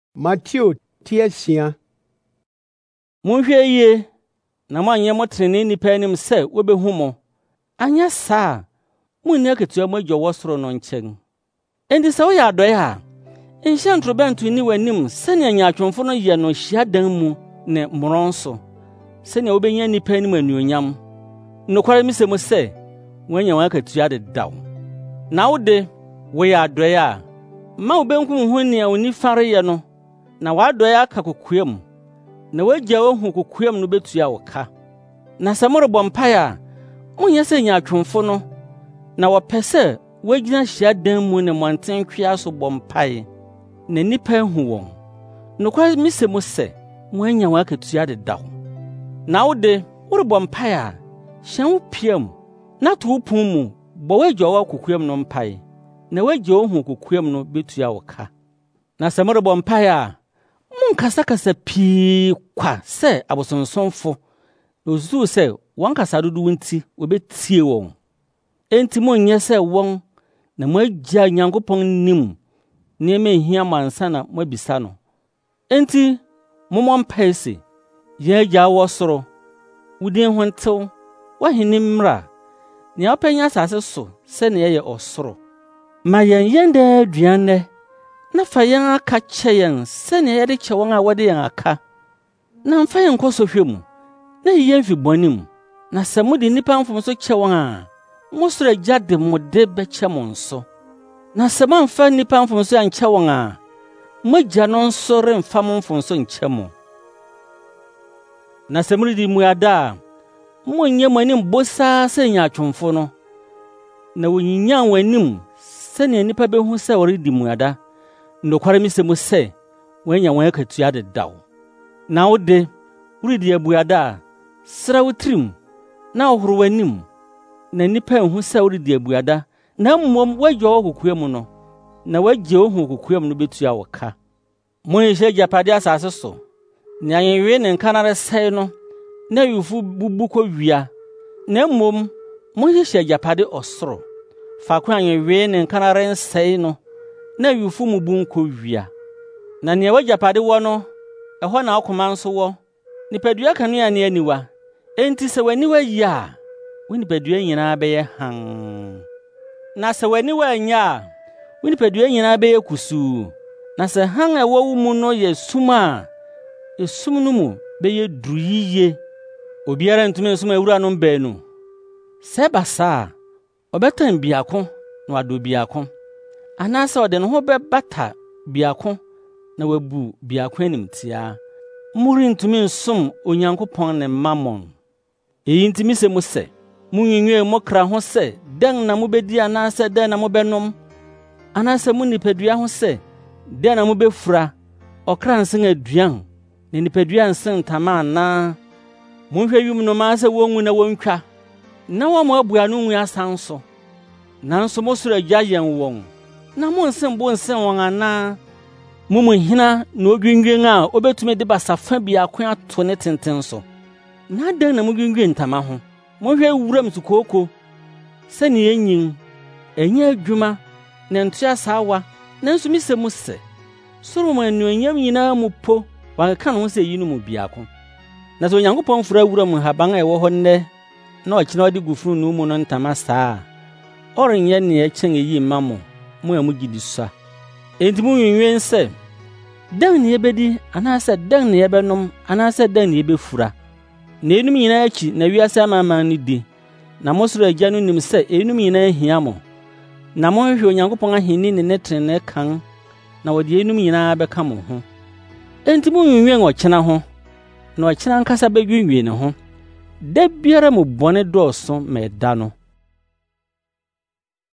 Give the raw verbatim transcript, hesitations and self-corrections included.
Matthew Tiesia. Monhwɛ yie na moanyɛ mo trenee nipa anim sɛ wobehu mo. Anyɛ saa, munni akatua mo Agya wɔ soro no nkyɛn. Enti sɛ woyɛ adɔe a, nhyɛ ntorobɛnto nni w'anim sɛnea nyaatwomfo no yɛ no hyiadan mu ne mmorɔn so, sɛnea wobenya nipa anim anuonyam. Nokware mise mo sɛ, woanya wɔn akatua dedaw. Na wo de, woyɛ adɔe a, ma wo benkum ho nea wo nifa reyɛ no, na w'adɔe aka kokoam, na w'Agya ohu kokoam no betua wo ka. Na sɛ morebɔ mpae a, monyɛ sɛ nyaatwomfo no, na wɔpɛ sɛ wogyina hyiadan mu ne mmɔntenkwa so bɔ mpae, na nnipa ahu wɔn. Nokware mise mo sɛ, woanya wɔn akatua dedaw. Na wo de, worebɔ mpae a, hyɛn wo piam, na to wo pon mu bɔ w'Agya a ɔwɔ kokoam no mpae, na w'Agya ohu kokoam no betua wo ka. Na sɛ morebɔ mpae a, monkasakasa pii kwa sɛ abosonsomfo, na osusuw sɛ wɔn kasa dodow nti wobetie wɔn. Enti monyɛ sɛ wɔn, na mo Agya Nyankopɔn nim nneɛma ehia mo ansa na moabisa no. Enti mommɔ mpae se, yɛn Agya a wɔ soro, wo din ho ntew, w'ahenni mmra, nea wopɛ nyɛ asase so sɛnea ɛyɛ ɔsoro. Ma yɛn yɛn daa aduan nnɛ, na fa yɛn aka kyɛ yɛn sɛnea yɛde kyɛ wɔn a wɔde yɛn aka. Na mfa yɛn nkɔ sɔhwɛ mu, na yi yɛn fi bɔne mu. Na sɛ mode nnipa mfomso kyɛ wɔn a, mo soro Agya de mo de bɛkyɛ mo nso. Na sɛ moamfa nnipa mfomso ankyɛ wɔn a, mo Agya no nso remfa mo mfomso nkyɛ mo. Na sɛ moredi mmuada a, monyɛ mo anim bosaa sɛ nyaatwomfo no, na wonyinyan wɔn anim sɛnea nnipa behu sɛ wɔredi mmuada. Nokware mise mo sɛ, woanya wɔn akatua dedaw. Na wo de, woredi abuada a, sra wo tirim, na wohoro w'anim, na nnipa ehu sɛ woredi abuada, na mmom w'Agya wɔ kokoam no, na w'Agya ohu kokoam no betua wo ka. Monhyɛ agyapade asase so, nea anwenwe ne nkanare sɛe no, na awifo bubu kɔ wia, na mmom monhyehyɛ agyapade ɔsoro, faako a anwenwe ne nkanare nsɛe no, na awifo mu bu nkɔ wia. Na nea w'agyapade wɔ no, ɛhɔ na akoma nso wɔ. Nipadua kanea ne aniwa, enti sɛ w'aniwa yi a, wo nipadua nyinaa bɛyɛ hann. Na sɛ w'aniwa anyɛ a, wo nipadua nyinaa bɛyɛ kusuu. Na sɛ hann a ɛwɔ wo mu no yɛ sum a, esum no mu bɛyɛ duru yiye. Obiara ntumi nsom awuranom baanu. Sɛ ɛba saa a, ɔbɛtan biako na wadɔ biako, anaasɛ ɔde ne ho bɛbata biako na wabu biako animtiaa. Morentumi nsom Onyankopɔn ne Mammon. Eyi nti mise mo sɛ, munnwinnwen mo kra ho sɛ dɛn na mubedi anaasɛ dɛn na mobɛnom, anaasɛ mo nipadua ho sɛ dɛn na mubefura. Ɔkra nsen aduan, na nipadua nsen ntama anaa. Monhwɛ wim nnomaa sɛ wonwu na wontwa, na wɔn abua no nwu asan so. Nanso mo soro Agya yɛn wɔn, na monsen bo nsen wɔn anaa. Mo mu hena na odwindwen a obetumi de basafa biako ato ne tenten so? Na dɛn na modwindwen ntama ho? Monhwɛ wuram sukooko, sɛnea enyin, ɛnyɛ adwuma, na ntoa saawa. Nanso mise mo sɛ, Solomon anuonyam nyinaa mu po wankeka ne ho sɛ eyinom mu biako. Na sɛ Onyankopɔn fura wuram haban a ɛwɔ hɔ nnɛ, na ɔkyena ɔde gu fononoo mu no ntama saa a, ɔrenyɛ nea ɛkyɛn eyi mma mo, mo a mugye di sua. Enti munwinnwen sɛ, dɛn na yɛbɛdi anaasɛ dɛn na yɛbɛnom anaasɛ dɛn na yɛbɛfura. Na enum nyinaa akyi na wiase amanaman no di, na mo soro Agya no nim sɛ enum nyinaa hia mo. Na monhwehwɛ Onyankopɔn ahenni ne ne trenee kan, na wɔde enum nyinaa bɛka mo ho. Enti munwinnwen ɔkyena ho, na ɔkyena nkasa bɛdwinnwen ne ho. Da biara mu bɔne dɔɔso ma ɛda no.